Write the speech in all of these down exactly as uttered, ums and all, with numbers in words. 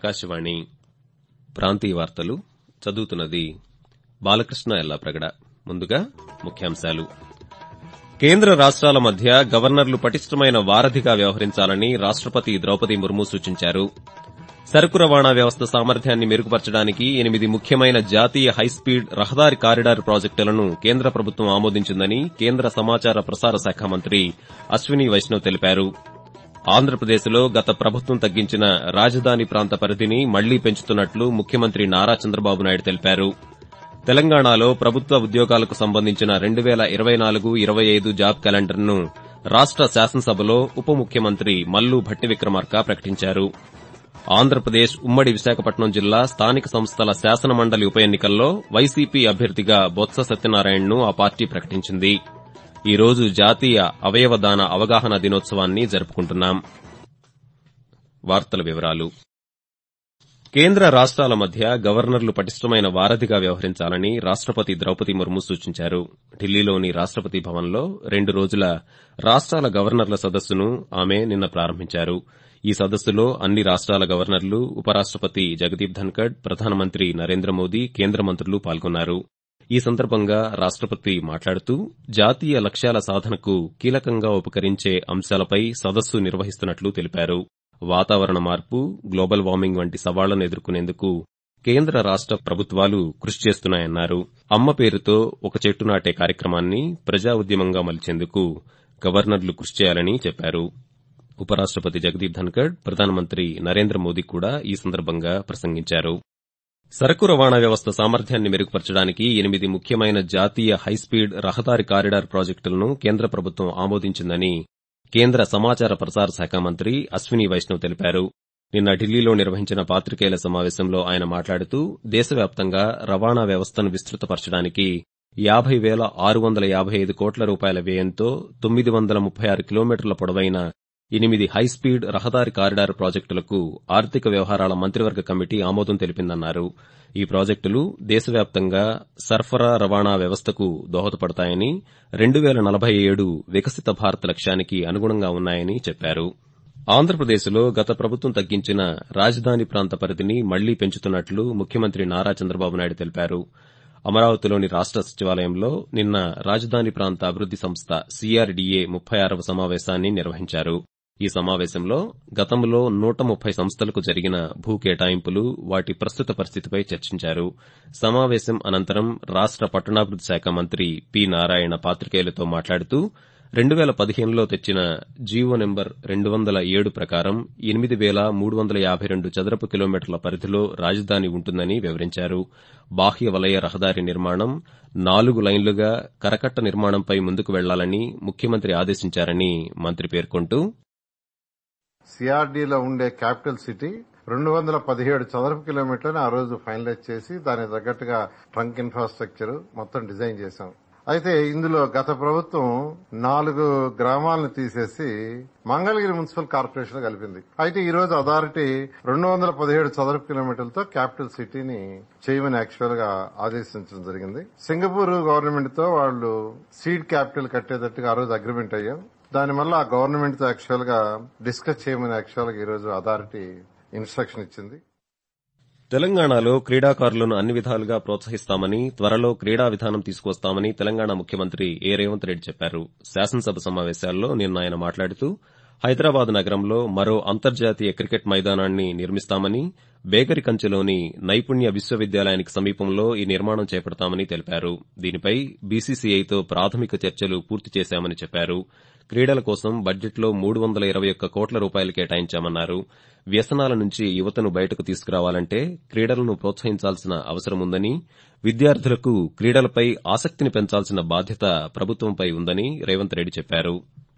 ఆకాశవాణి ప్రాంతీయ వార్తలు చదువుతున్నది బాలకృష్ణ ఎల్లాప్రగడ. ముందుగా ముఖ్యాంశాలు. కేంద్ర రాష్ట్రాల మధ్య గవర్నర్లు పటిష్టమైన వారధిగా వ్యవహరించాలని రాష్టపతి ద్రౌపది ముర్ము సూచించారు. సరకు రవాణా వ్యవస్థ సామర్థ్యాన్ని మెరుగుపరచడానికి ఎనిమిది ముఖ్యమైన జాతీయ హైస్పీడ్ రహదారి కారిడార్ ప్రాజెక్టులను కేంద్ర ప్రభుత్వం ఆమోదించిందని కేంద్ర సమాచార ప్రసార శాఖ మంత్రి అశ్విని వైష్ణవ్ తెలిపారు. ఆంధ్రప్రదేశ్లో గత ప్రభుత్వం తగ్గించిన రాజధాని ప్రాంత పరిధిని మళ్లీ పెంచుతున్నట్లు ముఖ్యమంత్రి నారా చంద్రబాబు నాయుడు తెలిపారు. తెలంగాణలో ప్రభుత్వ ఉద్యోగాలకు సంబంధించిన రెండు వేల ఇరవై నాలుగు ఇరవై ఐదు జాబ్ క్యాలెండర్ను రాష్ట శాసనసభలో ఉప ముఖ్యమంత్రి మల్లు భట్టి విక్రమార్క ప్రకటించారు. ఆంధ్రప్రదేశ్ ఉమ్మడి విశాఖపట్నం జిల్లా స్థానిక సంస్థల శాసన మండలి ఉప ఎన్నికల్లో వైసీపీ అభ్యర్థిగా బొత్స సత్యనారాయణను ఆ పార్టీ ప్రకటించింది. ఈ రోజు జాతీయ అవయవదాన అవగాహన దినోత్సవాన్ని జరుపుకుంటున్నాం. వార్తల వివరాలు. కేంద్ర రాష్ట్రాల మధ్య గవర్నర్లు పటిష్టమైన వారధిగా వ్యవహరించాలని రాష్టపతి ద్రౌపది ముర్ము సూచించారు. ఢిల్లీలోని రాష్టపతి భవన్లో రెండు రోజుల రాష్ట్రాల గవర్నర్ల సదస్సును ఆమె నిన్న ప్రారంభించారు. ఈ సదస్సులో అన్ని రాష్ట్రాల గవర్నర్లు, ఉపరాష్టపతి జగదీప్ ధన్కడ్, ప్రధానమంత్రి నరేంద్ర మోదీ, కేంద్ర మంత్రులు పాల్గొన్నారు. ఈ సందర్భంగా రాష్టపతి మాట్లాడుతూ జాతీయ లక్ష్యాల సాధనకు కీలకంగా ఉపకరించే అంశాలపై సదస్సు నిర్వహిస్తున్నట్లు తెలిపారు. వాతావరణ మార్పు, గ్లోబల్ వార్మింగ్ వంటి సవాళ్లను ఎదుర్కొనేందుకు కేంద్ర రాష్ట ప్రభుత్వాలు కృషి చేస్తున్నాయన్నారు. అమ్మ పేరుతో ఒక చెట్టు నాటే కార్యక్రమాన్ని ప్రజా ఉద్యమంగా మలిచేందుకు గవర్నర్లు కృషి చేయాలని చెప్పారు. ఉపరాష్టపతి జగదీప్ ధన్కడ్, ప్రధానమంత్రి నరేంద్ర మోదీ కూడా ఈ సందర్భంగా ప్రసంగించారు. సరకు రవాణా వ్యవస్థ సామర్థ్యాన్ని మెరుగుపరచడానికి ఎనిమిది ముఖ్యమైన జాతీయ హైస్పీడ్ రహదారి కారిడార్ ప్రాజెక్టులను కేంద్ర ప్రభుత్వం ఆమోదించిందని కేంద్ర సమాచార ప్రసార శాఖ మంత్రి అశ్విని వైష్ణవ్ తెలిపారు. నిన్న ఢిల్లీలో నిర్వహించిన పాతికేయుల సమావేశంలో ఆయన మాట్లాడుతూ దేశవ్యాప్తంగా రవాణా వ్యవస్థను విస్తృతపరచడానికి యాబై వేల ఆరు వందల యాబై ఐదు కోట్ల రూపాయల వ్యయంతో తొమ్మిది వందల ముప్పై ఆరు కిలోమీటర్ల పొడవైన ఎనిమిది హైస్పీడ్ రహదారి కారిడార్ ప్రాజెక్టులకు ఆర్థిక వ్యవహారాల మంత్రివర్గ కమిటీ ఆమోదం తెలిపిందన్నారు. ఈ ప్రాజెక్టులు దేశవ్యాప్తంగా సరఫరా రవాణా వ్యవస్థకు దోహదపడతాయని, రెండు వేల నలభై ఏడు వికసిత భారత్ లక్ష్యానికి అనుగుణంగా ఉన్నాయని చెప్పారు. ఆంధ్రప్రదేశ్లో గత ప్రభుత్వం తగ్గించిన రాజధాని ప్రాంత పరిధిని మళ్లీ పెంచుతున్నట్లు ముఖ్యమంత్రి నారా చంద్రబాబు నాయుడు తెలిపారు. అమరావతిలోని రాష్ట సచివాలయంలో నిన్న రాజధాని ప్రాంత అభివృద్ది సంస్థ సీఆర్డీఏ ముప్పై ఆరవ సమావేశాన్ని నిర్వహించారు. ఈ సమావేశంలో గతంలో నూట ముప్పై సంస్థలకు జరిగిన భూ కేటాయింపులు, వాటి ప్రస్తుత పరిస్థితిపై చర్చించారు. సమావేశం అనంతరం రాష్ట పట్టణాభివృద్ది శాఖ మంత్రి పి నారాయణ పాతికేయులతో మాట్లాడుతూ రెండు వేల పదిహేనులో తెచ్చిన జీవో నెంబర్ రెండు వందల ఏడు ప్రకారం ఎనిమిది వేల మూడు వందల యాబై రెండు చదరపు కిలోమీటర్ల పరిధిలో రాజధాని ఉంటుందని వివరించారు. బాహ్య వలయ రహదారి నిర్మాణం నాలుగు లైన్లుగా కరకట్ట నిర్మాణంపై ముందుకు వెళ్లాలని ముఖ్యమంత్రి ఆదేశించారని మంత్రి పేర్కొంటూ, సిఆర్డీలో ఉండే క్యాపిటల్ సిటీ రెండు వందల పదిహేడు చదరపు కిలోమీటర్లను ఆ రోజు ఫైనలైజ్ చేసి దానికి తగ్గట్టుగా ట్రంక్ ఇన్ఫ్రాస్ట్రక్చర్ మొత్తం డిజైన్ చేశాం. అయితే ఇందులో గత ప్రభుత్వం నాలుగు గ్రామాలను తీసేసి మంగళగిరి మున్సిపల్ కార్పొరేషన్ కలిపింది. అయితే ఈ రోజు అథారిటీ రెండు వందల పదిహేడు చదరపు కిలోమీటర్లతో క్యాపిటల్ సిటీని చేయమని యాక్చువల్ గా ఆదేశించడం జరిగింది. సింగపూర్ గవర్నమెంట్ తో వాళ్ళు సీడ్ క్యాపిటల్ కట్టేటట్టుగా ఆ రోజు అగ్రిమెంట్ అయ్యాం. దానివల్ల ఆ గవర్నమెంట్ తో యాక్చువల్ గా డిస్కస్ చేయమని యాక్చువల్ గా ఈ రోజు అథారిటీ ఇన్స్ట్రక్షన్ ఇచ్చింది. తెలంగాణలో క్రీడాకారులను అన్ని విధాలుగా ప్రోత్సహిస్తామని, త్వరలో క్రీడా విధానం తీసుకువస్తామని తెలంగాణ ముఖ్యమంత్రి ఏ రేవంత్ రెడ్డి చెప్పారు. శాసనసభ సమావేశాల్లో నిన్న ఆయన మాట్లాడుతూ హైదరాబాద్ నగరంలో మరో అంతర్జాతీయ క్రికెట్ మైదానాన్ని నిర్మిస్తామని, బేగరి కంచెలోని నైపుణ్య విశ్వవిద్యాలయానికి సమీపంలో ఈ నిర్మాణం చేపడతామని తెలిపారు. దీనిపై బీసీసీఐతో ప్రాథమిక చర్చలు పూర్తి చేశామని చెప్పారు. క్రీడల కోసం బడ్జెట్లో మూడు వందల ఇరవై ఒక్క కోట్ల రూపాయలు కేటాయించామన్నారు. వ్యసనాల నుంచి యువతను బయటకు తీసుకురావాలంటే క్రీడలను ప్రోత్సహించాల్సిన అవసరముందని, విద్యార్థులకు క్రీడలపై ఆసక్తిని పెంచాల్సిన బాధ్యత ప్రభుత్వంపై ఉందని రేవంత్ రెడ్డి చెప్పారు.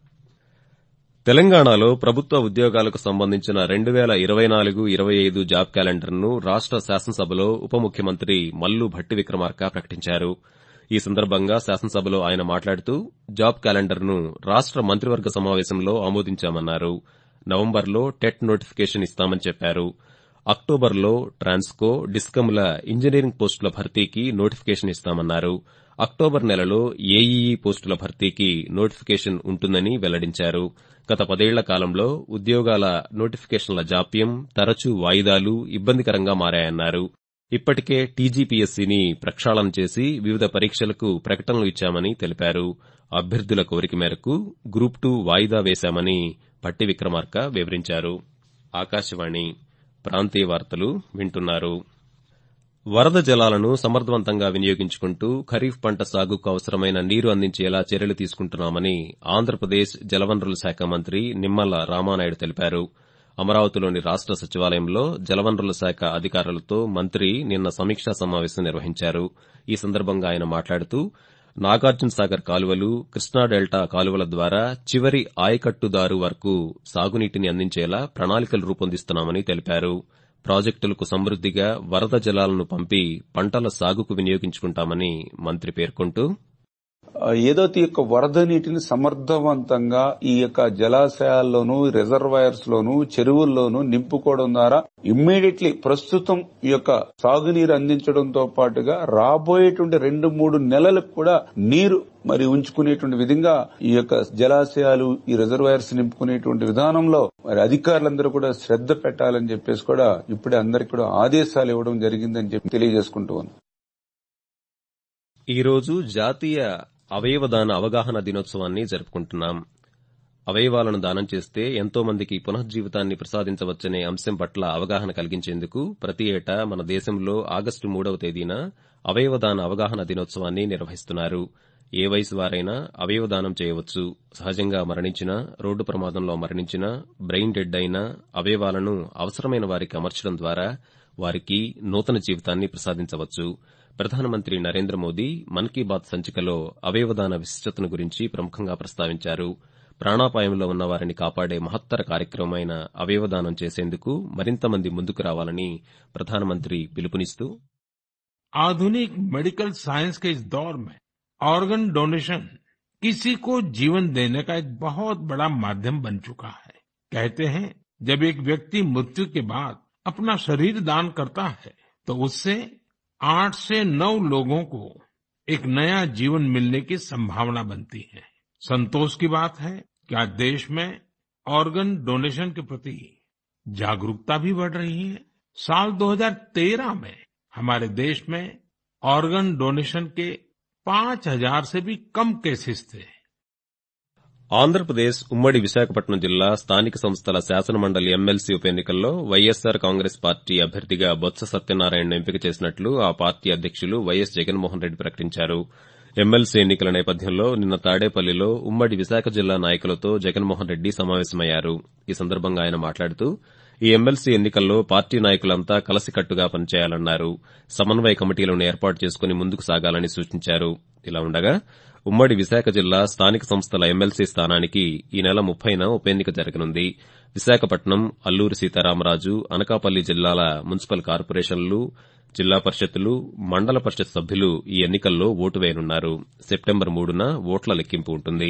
తెలంగాణలో ప్రభుత్వ ఉద్యోగాలకు సంబంధించిన రెండు వేల ఇరవై నాలుగు ఇరవై ఐదు జాబ్ క్యాలెండర్ను రాష్ట శాసనసభలో ఉప ముఖ్యమంత్రి మల్లు భట్టి విక్రమార్క ప్రకటించారు. ఈ సందర్భంగా శాసనసభలో ఆయన మాట్లాడుతూ జాబ్ క్యాలెండర్ను రాష్ట మంత్రివర్గ సమావేశంలో ఆమోదించామన్నారు. నవంబర్లో టెట్ నోటిఫికేషన్ ఇస్తామని చెప్పారు. అక్టోబర్లో ట్రాన్స్కో, డిస్కంల ఇంజనీరింగ్ పోస్టుల భర్తీకి నోటిఫికేషన్ ఇస్తామన్నారు. అక్టోబర్ నెలలో ఏఈఈ పోస్టుల భర్తీకి నోటిఫికేషన్ ఉంటుందని వెల్లడించారు. గత పదేళ్ల కాలంలో ఉద్యోగాల నోటిఫికేషన్ల జాప్యం, తరచూ వాయిదాలు ఇబ్బందికరంగా మారాయన్నారు. ఇప్పటికే టీజీపీఎస్సీని ప్రక్షాళన చేసి వివిధ పరీక్షలకు ప్రకటనలు ఇచ్చామని తెలిపారు. అభ్యర్థుల కోరిక మేరకు గ్రూప్ టూ వాయిదా వేశామని భట్టి విక్రమార్క వివరించారు. ఆకాశవాణి ప్రాంతీయ వార్తలు వింటున్నారు. వరద జలాలను సమర్థవంతంగా వినియోగించుకుంటూ ఖరీఫ్ పంట సాగుకు అవసరమైన నీరు అందించేలా చర్యలు తీసుకుంటున్నామని ఆంధ్రప్రదేశ్ జలవనరుల శాఖ మంత్రి నిమ్మల రామానాయుడు తెలిపారు. అమరావతిలోని రాష్ట సచివాలయంలో జలవనరుల శాఖ అధికారులతో మంత్రి నిన్న సమీక్షా సమావేశం నిర్వహించారు. ఈ సందర్భంగా ఆయన మాట్లాడుతూ నాగార్జునసాగర్ కాలువలు, కృష్ణా డెల్టా కాలువల ద్వారా చివరి ఆయకట్టుదారు వరకు సాగునీటిని అందించేలా ప్రణాళికలు రూపొందిస్తున్నామని తెలిపారు. ప్రాజెక్టులకు సమృద్దిగా వరద జలాలను పంపి పంటల సాగుకు వినియోగించుకుంటామని మంత్రి పేర్కొంటూ ఏదైతే ఈ యొక్క వరద నీటిని సమర్థవంతంగా ఈ యొక్క జలాశయాల్లోనూ, రిజర్వాయర్స్ లోనూ, చెరువుల్లోనూ నింపుకోవడం ద్వారా ఇమ్మీడియట్లీ ప్రస్తుతం ఈ యొక్క సాగునీరు అందించడంతో పాటుగా రాబోయేటువంటి రెండు మూడు నెలలకు కూడా నీరు మరి ఉంచుకునేటువంటి విధంగా ఈ యొక్క జలాశయాలు, ఈ రిజర్వాయర్స్ నింపుకునేటువంటి విధానంలో మరి అధికారులందరూ కూడా శ్రద్ధ పెట్టాలని చెప్పేసి కూడా ఇప్పుడే అందరికీ కూడా ఆదేశాలు ఇవ్వడం జరిగిందని చెప్పి తెలియజేసుకుంటూ ఉన్నాం. ఈ రోజు జాతీయ అవయవదాన అవగాహన దినోత్సవాన్ని జరుపుకుంటున్నాం. అవయవాలను దానం చేస్తే ఎంతో మందికి పునఃజీవితాన్ని ప్రసాదించవచ్చనే అంశం పట్ల అవగాహన కలిగించేందుకు ప్రతి ఏటా మన దేశంలో ఆగస్టు మూడవ తేదీన అవయవదాన అవగాహన దినోత్సవాన్ని నిర్వహిస్తున్నారు. ఏ వయసు వారైనా అవయవదానం చేయవచ్చు. సహజంగా మరణించినా, రోడ్డు ప్రమాదంలో మరణించినా, బ్రెయిన్ డెడ్ అయినా అవయవాలను అవసరమైన వారికి అమర్చడం ద్వారా వారికి నూతన జీవితాన్ని ప్రసాదించవచ్చు. ప్రధానమంత్రి నరేంద్ర మోదీ మన్ కీ బాత్ సంచికలో అవయవదాన విశిష్టతను గురించి ప్రముఖంగా ప్రస్తావించారు. ప్రాణాపాయంలో ఉన్న వారిని కాపాడే మహత్తర కార్యక్రమమైన అవయవదానం చేసేందుకు మరింత మంది ముందుకు రావాలని ప్రధానమంత్రి పిలుపునిస్తూ आधुनिक मेडिकल साइंस के इस दौर में ऑर्गन डोनेशन किसी को जीवन देने का एक बहुत बड़ा माध्यम बन चुका है। कहते हैं जब एक व्यक्ति मृत्यु के बाद अपना शरीर दान करता है तो उससे आठ से नौ लोगों को एक नया जीवन मिलने की संभावना बनती है। संतोष की बात है कि आज देश में ऑर्गन डोनेशन के प्रति जागरूकता भी बढ़ रही है। साल दो हज़ार तेरह में हमारे देश में ऑर्गन डोनेशन के पांच हजार से भी कम केसेस थे। ఆంధ్రప్రదేశ్ ఉమ్మడి విశాఖపట్నం జిల్లా స్థానిక సంస్థల శాసనమండలి ఎమ్మెల్సీ ఉప ఎన్నికల్లో వైఎస్సార్ కాంగ్రెస్ పార్టీ అభ్యర్థిగా బొత్స సత్యనారాయణను ఎంపిక చేసినట్లు ఆ పార్టీ అధ్యకులు వైఎస్ జగన్మోహన్ రెడ్డి ప్రకటించారు. ఎమ్మెల్సీ ఎన్నికల నేపథ్యంలో నిన్న తాడేపల్లిలో ఉమ్మడి విశాఖ జిల్లా నాయకులతో జగన్మోహన్ రెడ్డి సమావేశమయ్యారు. ఈ సందర్భంగా ఆయన మాట్లాడుతూ ఈ ఎమ్మెల్సీ ఎన్నికల్లో పార్టీ నాయకులంతా కలసికట్టుగా పనిచేయాలన్నారు. సమన్వయ కమిటీలను ఏర్పాటు చేసుకుని ముందుకు సాగాలని సూచించారు. ఇలా ఉండగా ఉమ్మడి విశాఖ జిల్లా స్థానిక సంస్థల ఎమ్మెల్సీ స్థానానికి ఈ నెల ముప్పైన ఉప ఎన్నిక జరగనుంది. విశాఖపట్నం, అల్లూరి సీతారామరాజు, అనకాపల్లి జిల్లాల మున్సిపల్ కార్పొరేషన్లు, జిల్లా పరిషత్తులు, మండల పరిషత్ సభ్యులు ఈ ఎన్నికల్లో ఓటు వేయనున్నారు. సెప్టెంబర్ మూడున ఓట్ల లెక్కింపు ఉంటుంది.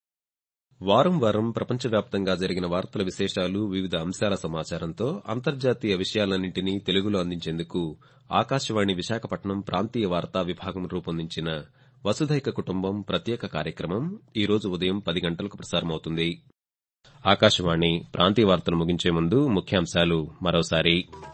వారం వారం ప్రపంచవ్యాప్తంగా జరిగిన వార్తల విశేషాలు, వివిధ అంశాల సమాచారంతో అంతర్జాతీయ విషయాలన్నింటినీ తెలుగులో అందించేందుకు ఆకాశవాణి విశాఖపట్నం ప్రాంతీయ వార్తా విభాగం రూపొందించిన వసుధైక కుటుంబం ప్రత్యేక కార్యక్రమం ఈ రోజు ఉదయం పది గంటలకు ప్రసారమవుతుంది. ఆకాశవాణి ప్రాంతీయ వార్తలు ముగించే ముందు ముఖ్యాంశాలు మరోసారి.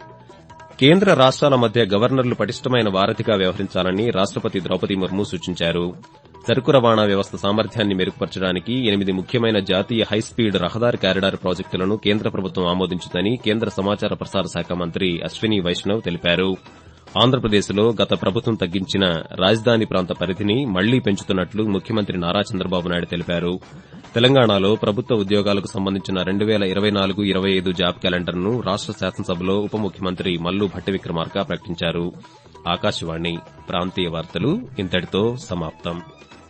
కేంద్ర రాష్ట్రాల మధ్య గవర్నర్లు పటిష్టమైన వారధిగా వ్యవహరించాలని రాష్టపతి ద్రౌపది ముర్ము సూచించారు. సరుకు రవాణా వ్యవస్థ సామర్థ్యాన్ని మెరుగుపరచడానికి ఎనిమిది ముఖ్యమైన జాతీయ హైస్పీడ్ రహదారి కారిడార్ ప్రాజెక్టులను కేంద్ర ప్రభుత్వం ఆమోదించిందని కేంద్ర సమాచార ప్రసార శాఖ మంత్రి అశ్విని వైష్ణవ్ తెలిపారు. ఆంధ్రప్రదేశ్లో గత ప్రభుత్వం తగ్గించిన రాజధాని ప్రాంత పరిధిని మళ్లీ పెంచుతున్నట్లు ముఖ్యమంత్రి నారా చంద్రబాబు నాయుడు తెలిపారు. తెలంగాణలో ప్రభుత్వ ఉద్యోగాలకు సంబంధించిన రెండు వేల ఇరవై నాలుగు ఇరవై ఐదు జాబ్ క్యాలెండర్ను రాష్ట శాసనసభలో ఉప ముఖ్యమంత్రి మల్లు భట్టి విక్రమార్క ప్రకటించారు. ఆకాశవాణి ప్రాంతీయ వార్తలు ఇంతటితో సమాప్తం.